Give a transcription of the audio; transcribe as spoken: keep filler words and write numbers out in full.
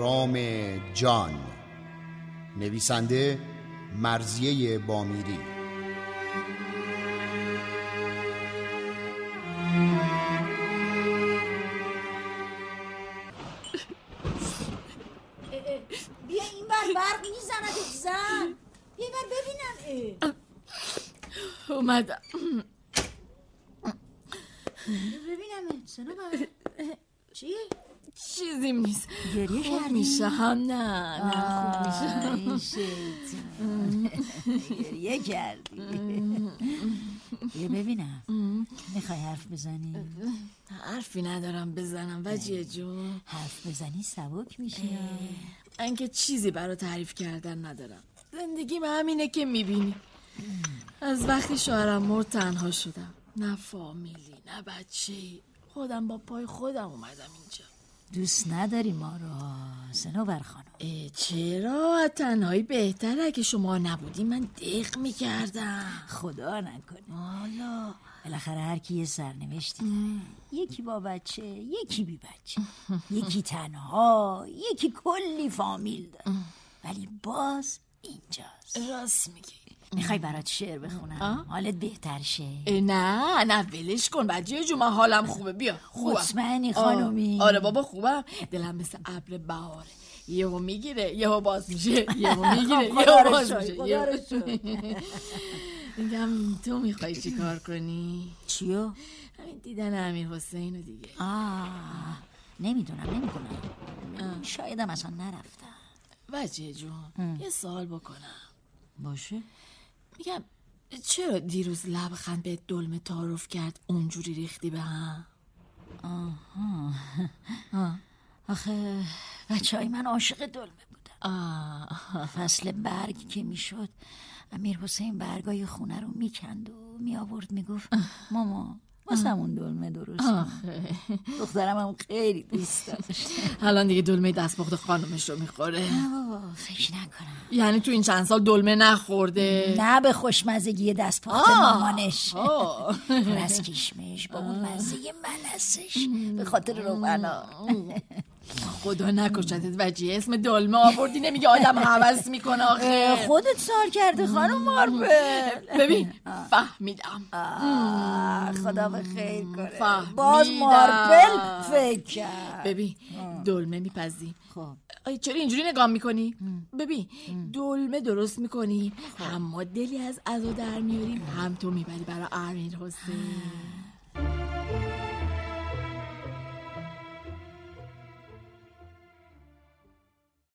آرام جان. نویسنده مرضیه بامیری. بیا این بر برق میزند زن. بیا این بر ببینم. اومدم. ببینم سنو بابا. چی؟ چیزیم نیست. گریه خوب کردی؟ میشه هم نه نه خوب میشه. این شیطان گریه کردی. بیا ببینم میخوای حرف بزنی؟ حرفی ندارم بزنم وجیه جون. حرف بزنی سبک میشه. من که چیزی برای تعریف کردن ندارم. زندگیم همینه که میبینی. از وقتی شوهرم مرد تنها شدم. نه فامیلی نه بچه‌ای. خودم با پای خودم اومدم اینجا. دوست نداری ما رو صنوبر خانم؟ چرا؟ تنهایی بهتره. که شما نبودی من دق میکردم. خدا نکنه. حالا بالاخره هر کی یه سرنوشتی داره. یکی با بچه، یکی بی بچه، یکی تنها، یکی کلی فامیل داره، ولی باز اینجاست. راست میگی. میخوای برات شعر بخونم حالت بهتر شه؟ نه نه ولش کن بچه جو. من حالم خوبه. بیا خوبم. مطمئنی خانومی؟ آره بابا خوبم. دلم مثل ابر بهاره. یهو میگیره یهو باز میشه. یهو میگیره یهو باز میشه. میگم تو میخوای چی کار کنی؟ چیو؟ همین دیدن امیر حسین رو دیگه. آه نمیدونم نمیدونم شایدم اصلا نرفتم. وجه جون یه سوال بکنم باشه؟ میگم چرا دیروز لبخند به دلمه تعارف کرد اونجوری ریختی به هم؟ آها آه. آخه بچه های من عاشق دلمه بودن. آه. فصل برگ که میشد امیر حسین برگای خونه رو میکند و میآورد میگفت ماما واسمون دلمه درست کن. دخترم هم خیلی دوست داشت. الان دیگه دلمه دستپخت خانمش رو میخوره. نه بابا فکر نکنم. یعنی تو این چند سال دلمه نخورده؟ نه به خوشمزگی دستپخت مامانش. پر از کشمش با اون مزه ملسش به خاطر روبنا. خدا نکشتت وجیه. اسم دلمه آوردی نمیگه آدم هوس میکنه آخه. خودت سال کرده خانم ماربل. ببین فهمیدم. خدا به خیر کنه. فهمیدم. باز ماربل فکر کرد. ببین دلمه میپزی. خب آی چرا اینجوری نگاه میکنی؟ ببین دلمه درست میکنی هم ما دلی از عزا در میاریم هم تو میبری برای امیر حسین.